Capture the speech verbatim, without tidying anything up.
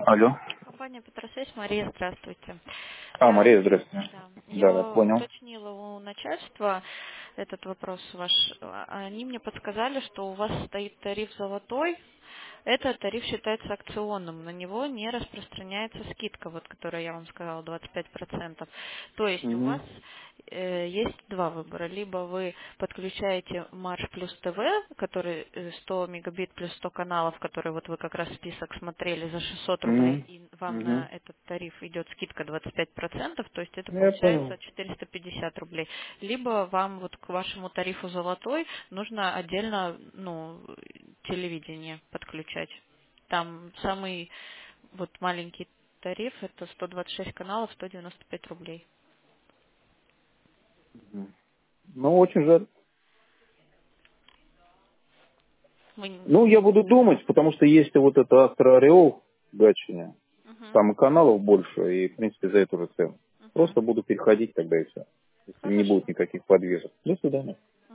Алло. Компания Петросвязь, Мария, здравствуйте. А, Я, Мария, здравствуйте. да, Да, да, я понял. уточнила у начальства этот вопрос ваш. А- Они мне подсказали, что у вас стоит тариф золотой. Этот тариф считается акционным, на него не распространяется скидка, вот, которая я вам сказала, двадцать пять процентов. То есть у Угу. вас э, есть два выбора. Либо вы подключаете Марш плюс ТВ, который э, сто мегабит плюс сто каналов, который вот вы как раз список смотрели за шестьсот рублей, Угу. и вам Угу. на этот тариф идет скидка двадцать пять процентов, то есть это Я получается понял. четыреста пятьдесят рублей. Либо вам вот к вашему тарифу золотой нужно отдельно, ну, телевидение подключать. Там самый вот маленький тариф это сто двадцать шесть каналов, сто девяносто пять рублей. Мгм. Ну, очень жаль. Мы... н- Ну, я буду думать, потому что есть вот это Астро-Ореол в Гатчине. Мгм. Там и каналов больше, и, в принципе, за эту же цену. Мгм. Просто буду переходить тогда и все. Если не будет Хорошо. никаких подвесок. До свидания.